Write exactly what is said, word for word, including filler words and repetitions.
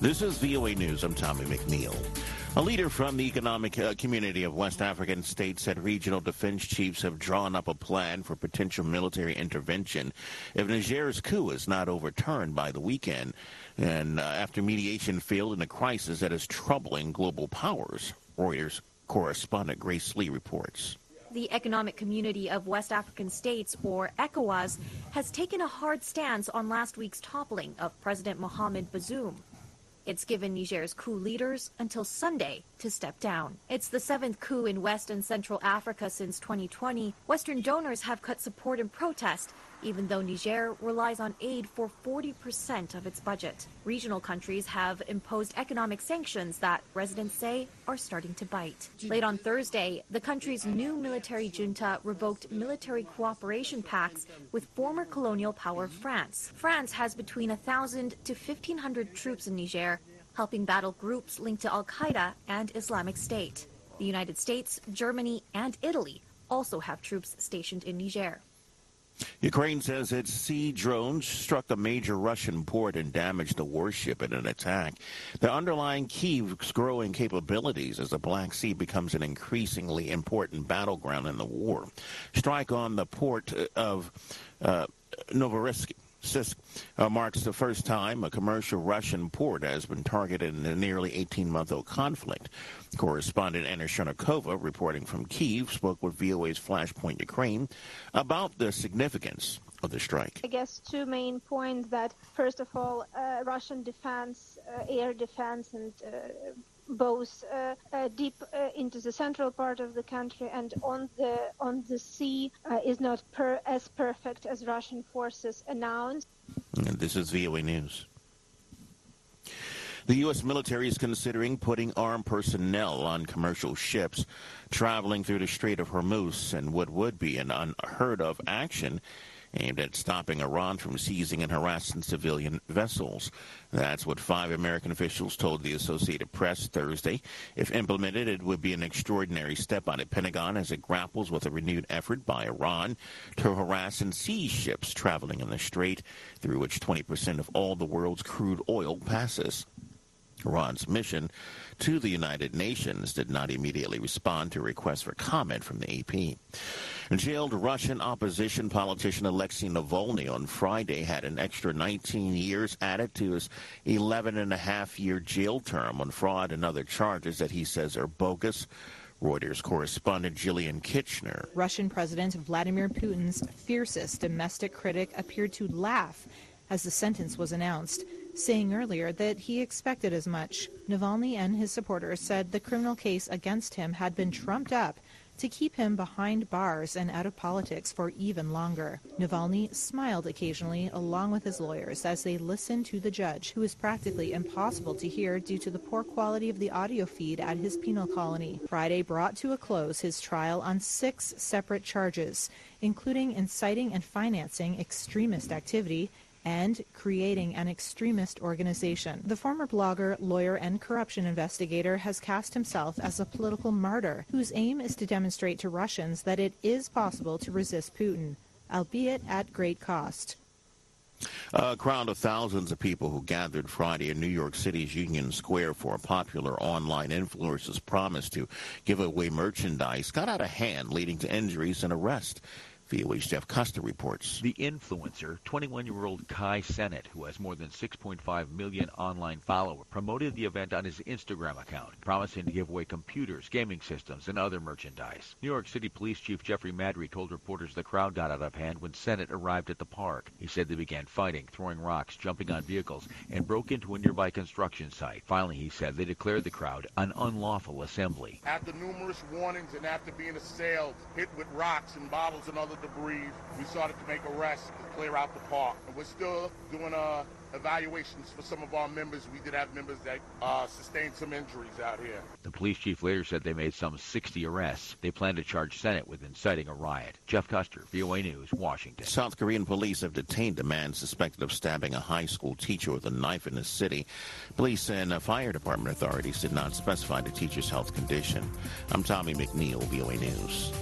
This is V O A News. I'm Tommy McNeil. A leader from the economic uh, community of West African states said regional defense chiefs have drawn up a plan for potential military intervention if Niger's coup is not overturned by the weekend, and uh, after mediation failed in a crisis that is troubling global powers. Reuters correspondent Grace Lee reports. The Economic Community of West African States, or ECOWAS, has taken a hard stance on last week's toppling of President Mohamed Bazoum. It's given Niger's coup leaders until Sunday to step down. It's the seventh coup in West and Central Africa since twenty twenty. Western donors have cut support and protest, even though Niger relies on aid for forty percent of its budget. Regional countries have imposed economic sanctions that residents say are starting to bite. Late on Thursday, the country's new military junta revoked military cooperation pacts with former colonial power France. France has between one thousand to fifteen hundred troops in Niger, helping battle groups linked to Al-Qaeda and Islamic State. The United States, Germany, and Italy also have troops stationed in Niger. Ukraine says its sea drones struck a major Russian port and damaged the warship in an attack. The underlying Kyiv's growing capabilities as the Black Sea becomes an increasingly important battleground in the war. Strike on the port of uh, Novorossiysk Uh, marks the first time a commercial Russian port has been targeted in a nearly eighteen-month-old conflict. Correspondent Anna Chernikova, reporting from Kyiv, spoke with V O A's Flashpoint Ukraine about the significance of the strike. I guess two main points: that first of all, uh, Russian defense, uh, air defense, and uh, both uh, uh, deep uh, into the central part of the country and on the on the sea uh, is not per, as perfect as Russian forces announced. And this is V O A News. The U S military is considering putting armed personnel on commercial ships traveling through the Strait of Hormuz in what would be an unheard-of action aimed at stopping Iran from seizing and harassing civilian vessels. That's what five American officials told the Associated Press Thursday. If implemented, it would be an extraordinary step by the Pentagon as it grapples with a renewed effort by Iran to harass and seize ships traveling in the strait, through which twenty percent of all the world's crude oil passes. Iran's mission to the United Nations did not immediately respond to requests for comment from the A P. Jailed Russian opposition politician Alexei Navalny on Friday had an extra nineteen years added to his eleven and a half year jail term on fraud and other charges that he says are bogus. Reuters correspondent Jillian Kitchener. Russian President Vladimir Putin's fiercest domestic critic appeared to laugh as the sentence was announced, saying earlier that he expected as much. Navalny and his supporters said the criminal case against him had been trumped up to keep him behind bars and out of politics for even longer. Navalny smiled occasionally along with his lawyers as they listened to the judge, who is practically impossible to hear due to the poor quality of the audio feed at his penal colony. Friday brought to a close his trial on six separate charges, including inciting and financing extremist activity and creating an extremist organization. The former blogger, lawyer, and corruption investigator has cast himself as a political martyr whose aim is to demonstrate to Russians that it is possible to resist Putin, albeit at great cost. A crowd of thousands of people who gathered Friday in New York City's Union Square for a popular online influencer's promise to give away merchandise got out of hand, leading to injuries and arrest. V O A's Jeff Custer reports. The influencer, twenty-one-year-old Kai Sennett, who has more than six point five million online followers, promoted the event on his Instagram account, promising to give away computers, gaming systems, and other merchandise. New York City Police Chief Jeffrey Madry told reporters the crowd got out of hand when Sennett arrived at the park. He said they began fighting, throwing rocks, jumping on vehicles, and broke into a nearby construction site. Finally, he said they declared the crowd an unlawful assembly. After numerous warnings and after being assailed, hit with rocks and bottles and other debris, we started to make arrests to clear out the park. And we're still doing uh, evaluations for some of our members. We did have members that uh, sustained some injuries out here. The police chief later said they made some sixty arrests. They plan to charge Sennett with inciting a riot. Jeff Custer, V O A News, Washington. South Korean police have detained a man suspected of stabbing a high school teacher with a knife in the city. Police and uh, fire department authorities did not specify the teacher's health condition. I'm Tommy McNeil, V O A News.